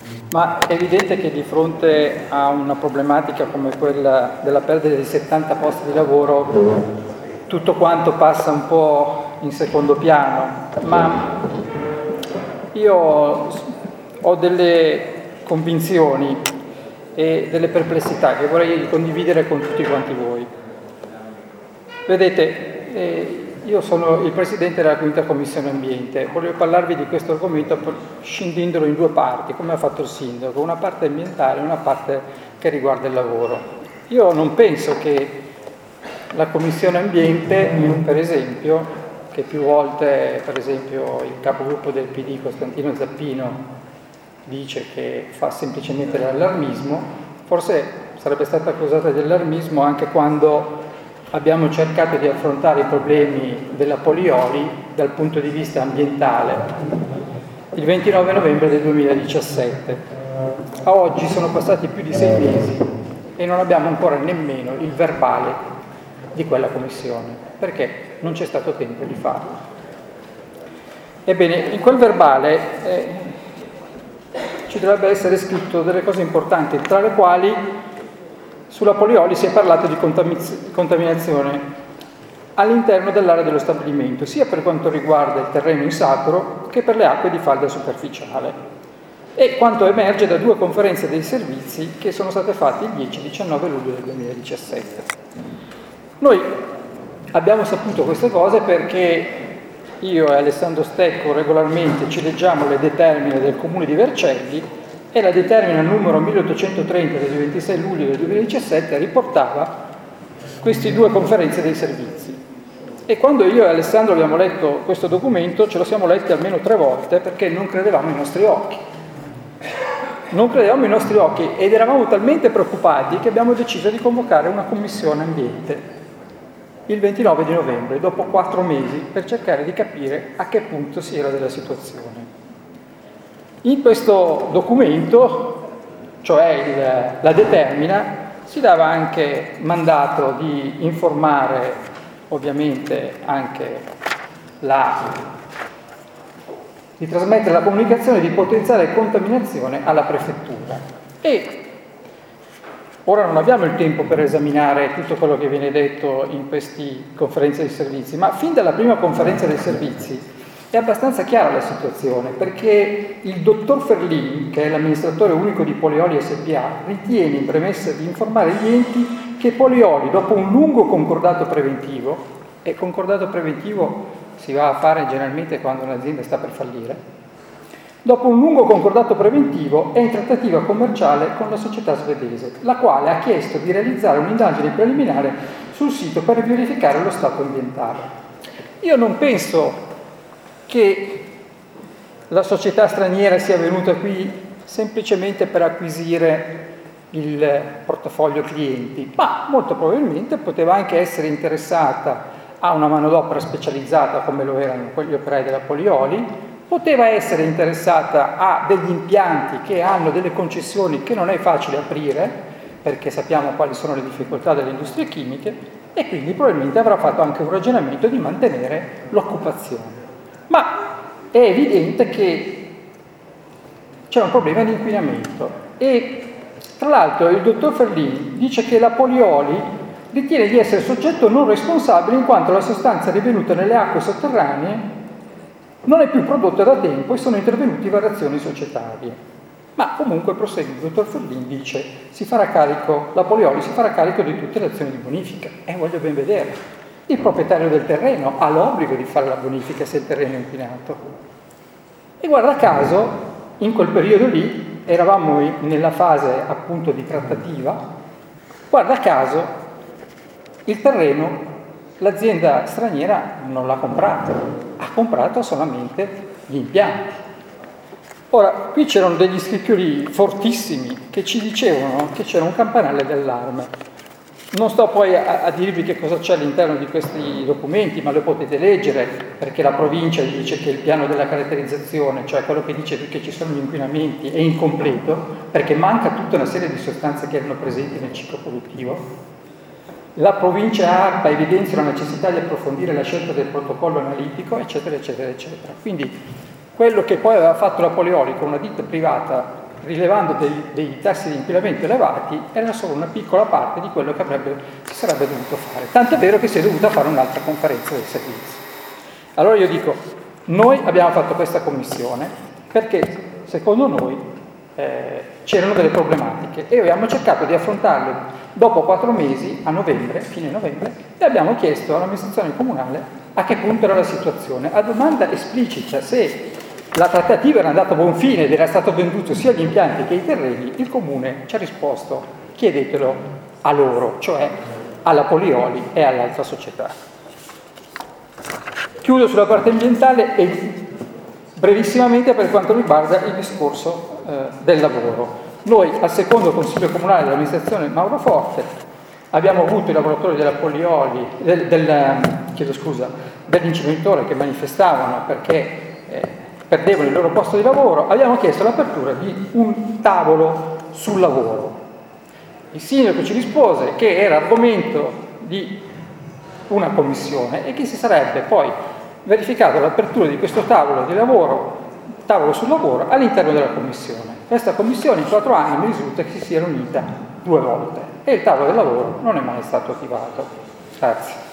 Ma è evidente che di fronte a una problematica come quella della perdita di 70 posti di lavoro, tutto quanto passa un po' in secondo piano, ma io ho delle convinzioni e delle perplessità che vorrei condividere con tutti quanti voi. Vedete, io sono il Presidente della Quinta Commissione Ambiente, volevo parlarvi di questo argomento scindendolo in due parti, come ha fatto il Sindaco, una parte ambientale e una parte che riguarda il lavoro. Io non penso che la Commissione Ambiente, per esempio, che più volte, per esempio, il capogruppo del PD, Costantino Zappino, dice che fa semplicemente l'allarmismo, forse sarebbe stata accusata di allarmismo anche quando abbiamo cercato di affrontare i problemi della Polioli dal punto di vista ambientale il 29 novembre del 2017. A oggi sono passati più di 6 mesi e non abbiamo ancora nemmeno il verbale di quella commissione, perché non c'è stato tempo di farlo. Ebbene, in quel verbale ci dovrebbe essere scritto delle cose importanti, tra le quali sulla Polioli si è parlato di contaminazione all'interno dell'area dello stabilimento, sia per quanto riguarda il terreno in sacro che per le acque di falda superficiale, e quanto emerge da 2 conferenze dei servizi che sono state fatte il 10-19 luglio del 2017. Noi abbiamo saputo queste cose perché io e Alessandro Stecco regolarmente ci leggiamo le determine del Comune di Vercelli, e la determina numero 1830 del 26 luglio del 2017 riportava queste 2 conferenze dei servizi. E quando io e Alessandro abbiamo letto questo documento, ce lo siamo letti almeno 3 volte perché non credevamo ai nostri occhi. Non credevamo ai nostri occhi ed eravamo talmente preoccupati che abbiamo deciso di convocare una commissione ambiente il 29 di novembre, dopo 4 mesi, per cercare di capire a che punto si era della situazione. In questo documento, cioè la determina, si dava anche mandato di informare ovviamente anche di trasmettere la comunicazione di potenziale contaminazione alla prefettura. E ora non abbiamo il tempo per esaminare tutto quello che viene detto in queste conferenze dei servizi, ma fin dalla prima conferenza dei servizi è abbastanza chiara la situazione, perché il dottor Ferlin, che è l'amministratore unico di Polioli SPA, ritiene in premessa di informare gli enti che Polioli, dopo un lungo concordato preventivo, e concordato preventivo si va a fare generalmente quando un'azienda sta per fallire, dopo un lungo concordato preventivo è in trattativa commerciale con la società svedese, la quale ha chiesto di realizzare un'indagine preliminare sul sito per verificare lo stato ambientale. Io non penso che la società straniera sia venuta qui semplicemente per acquisire il portafoglio clienti, ma molto probabilmente poteva anche essere interessata a una manodopera specializzata come lo erano quegli operai della Polioli, poteva essere interessata a degli impianti che hanno delle concessioni che non è facile aprire, perché sappiamo quali sono le difficoltà delle industrie chimiche, e quindi probabilmente avrà fatto anche un ragionamento di mantenere l'occupazione. Ma è evidente che c'è un problema di inquinamento e tra l'altro il dottor Ferlini dice che la Polioli ritiene di essere soggetto non responsabile in quanto la sostanza rinvenuta nelle acque sotterranee non è più prodotta da tempo e sono intervenuti variazioni societarie. Ma comunque prosegue il dottor Ferlini, dice la Polioli si farà carico di tutte le azioni di bonifica, e voglio ben vedere. Il proprietario del terreno ha l'obbligo di fare la bonifica se il terreno è inquinato. E guarda caso, in quel periodo lì, eravamo nella fase appunto di trattativa, guarda caso, il terreno, l'azienda straniera non l'ha comprato, ha comprato solamente gli impianti. Ora, qui c'erano degli scricchioli fortissimi che ci dicevano che c'era un campanello d'allarme. Non sto poi a dirvi che cosa c'è all'interno di questi documenti, ma lo potete leggere, perché la provincia dice che il piano della caratterizzazione, cioè quello che dice che ci sono gli inquinamenti, è incompleto, perché manca tutta una serie di sostanze che erano presenti nel ciclo produttivo. La provincia ARPA evidenzia la necessità di approfondire la scelta del protocollo analitico, eccetera, eccetera, eccetera. Quindi quello che poi aveva fatto la Polioli con una ditta privata rilevando dei tassi di inquinamento elevati, era solo una piccola parte di quello che si sarebbe dovuto fare. Tant'è vero che si è dovuta fare un'altra conferenza dei servizi. Allora io dico, noi abbiamo fatto questa commissione perché, secondo noi, c'erano delle problematiche e abbiamo cercato di affrontarle dopo 4 mesi, a novembre, fine novembre, e abbiamo chiesto all'amministrazione comunale a che punto era la situazione. A domanda esplicita se la trattativa era andata a buon fine ed era stato venduto sia gli impianti che i terreni, il comune ci ha risposto: chiedetelo a loro, cioè alla Polioli e all'altra società. Chiudo sulla parte ambientale e brevissimamente per quanto riguarda il discorso del lavoro. Noi al secondo consiglio comunale dell'amministrazione Mauro Forte abbiamo avuto i lavoratori della Polioli, dell'inceneritore che manifestavano perché perdevano il loro posto di lavoro. Abbiamo chiesto l'apertura di un tavolo sul lavoro. Il sindaco ci rispose che era argomento di una commissione e che si sarebbe poi verificato l'apertura di questo tavolo di lavoro, tavolo sul lavoro, all'interno della commissione. Questa commissione in 4 anni mi risulta che si sia riunita 2 volte e il tavolo del lavoro non è mai stato attivato. Grazie.